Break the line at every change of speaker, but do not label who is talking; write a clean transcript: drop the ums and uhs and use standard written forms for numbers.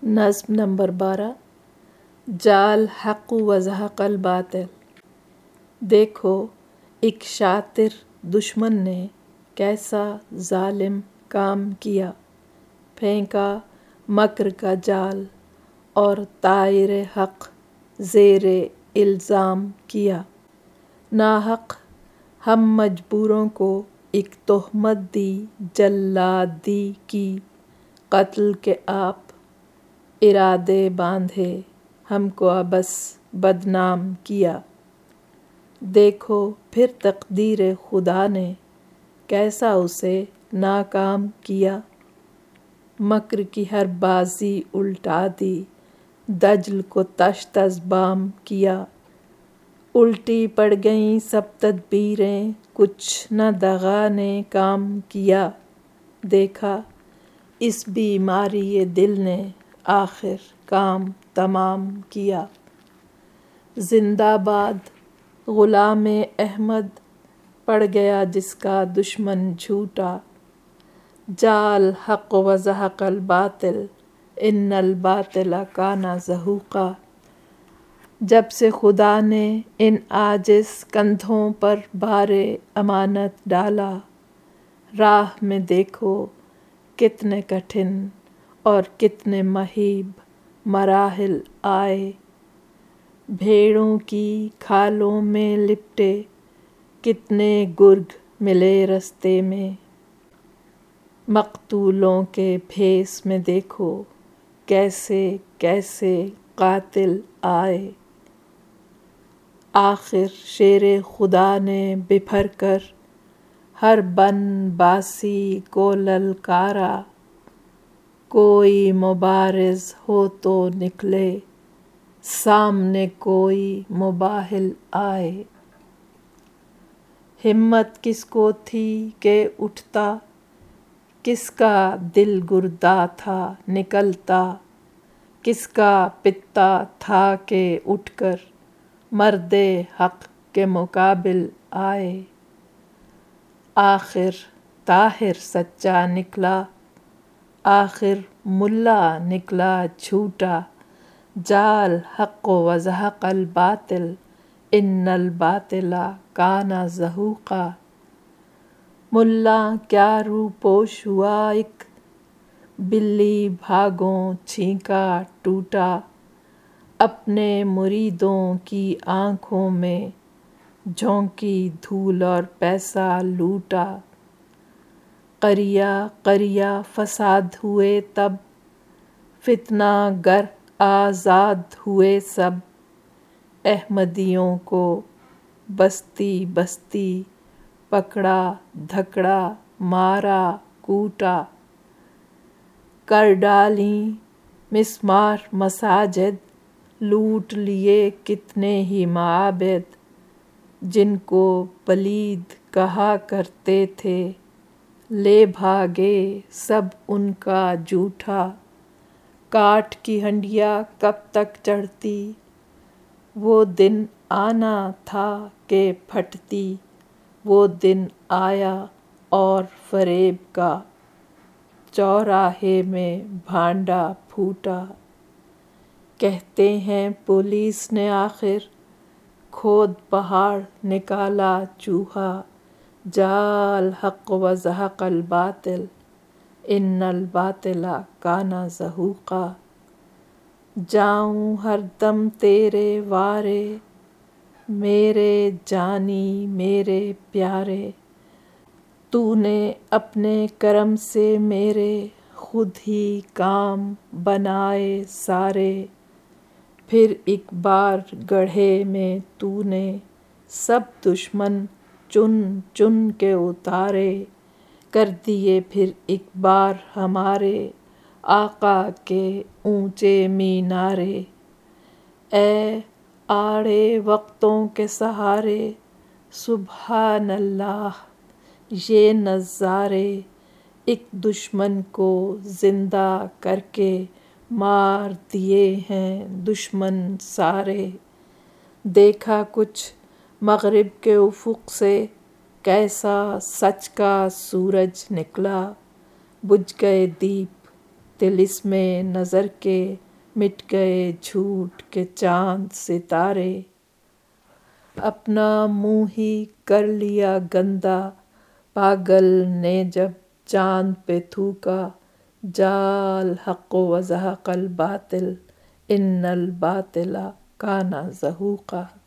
نظم نمبر 12 جال حق و زحق الباطل۔ دیکھو ایک شاطر دشمن نے کیسا ظالم کام کیا، پھینکا مکر کا جال اور طائر حق زیر الزام کیا۔ ناحق ہم مجبوروں کو ایک تہمت دی جلادی کی، قتل کے آپ ارادے باندھے ہم کو عبث بدنام کیا۔ دیکھو پھر تقدیر خدا نے کیسا اسے ناکام کیا، مکر کی ہر بازی الٹا دی، دجل کو تشت از بام کیا۔ الٹی پڑ گئیں سب تدبیریں، کچھ نہ دغا نے کام کیا۔ دیکھا اس بیماری دل نے آخر کام تمام کیا۔ زندہ باد غلام احمد، پڑ گیا جس کا دشمن جھوٹا۔ جال حق و زحق الباطل، ان الباطل کان زحوقا۔ جب سے خدا نے ان عاجز کندھوں پر بار امانت ڈالا، راہ میں دیکھو کتنے کٹھن اور کتنے مہیب مراحل آئے۔ بھیڑوں کی کھالوں میں لپٹے کتنے گرگ ملے رستے میں۔ مقتولوں کے بھیس میں دیکھو کیسے کیسے قاتل آئے۔ آخر شیر خدا نے بپھر کر ہر بن باسی کو للکارا، کوئی مبارز ہو تو نکلے سامنے کوئی مباہل آئے۔ ہمت کس کو تھی کہ اٹھتا، کس کا دل گردا تھا نکلتا، کس کا پتا تھا کہ اٹھ کر مرد حق کے مقابل آئے۔ آخر طاہر سچا نکلا، آخر ملا نکلا جھوٹا۔ جال حق و زحق الباطل، ان الباطل کان زحوقا۔ ملا کیا روپوش ہوا اک، بلی بھاگوں چھینکا ٹوٹا۔ اپنے مریدوں کی آنکھوں میں جھونکی دھول اور پیسہ لوٹا۔ قریہ قریہ فساد ہوئے تب، فتنہ گر آزاد ہوئے سب۔ احمدیوں کو بستی بستی پکڑا دھکڑا مارا کوٹا۔ کر ڈالیں مسمار مساجد، لوٹ لیے کتنے ہی معابد۔ جن کو پلید کہا کرتے تھے، لے بھاگے سب ان کا جوٹا۔ کاٹھ کی ہنڈیا کب تک چڑھتی، وہ دن آنا تھا کہ پھٹتی۔ وہ دن آیا اور فریب کا چوراہے میں بھانڈا پھوٹا۔ کہتے ہیں پولیس نے آخر کھود پہاڑ نکالا چوہا۔ جال حق و زحق الباطل، ان الباطل کان زحوقا۔ جاؤں ہر دم تیرے وارے، میرے جانی میرے پیارے۔ تو نے اپنے کرم سے میرے خود ہی کام بنائے سارے۔ پھر ایک بار گڑھے میں تو نے سب دشمن چن چن کے اتارے۔ کر دیے پھر ایک بار ہمارے آقا کے اونچے مینارے۔ اے آڑے وقتوں کے سہارے، سبحان اللہ یہ نظارے۔ ایک دشمن کو زندہ کر کے مار دیے ہیں دشمن سارے۔ دیکھا کچھ مغرب کے افق سے کیسا سچ کا سورج نکلا۔ بجھ گئے دیپ طلسمِ نظر کے مٹ گئے جھوٹ کے چاند ستارے، اپنا منہ ہی کر لیا گندا پاگل نے جب چاند پہ تھوکا، جاء الحق وزہق الباطل ان الباطل کان زہوقا۔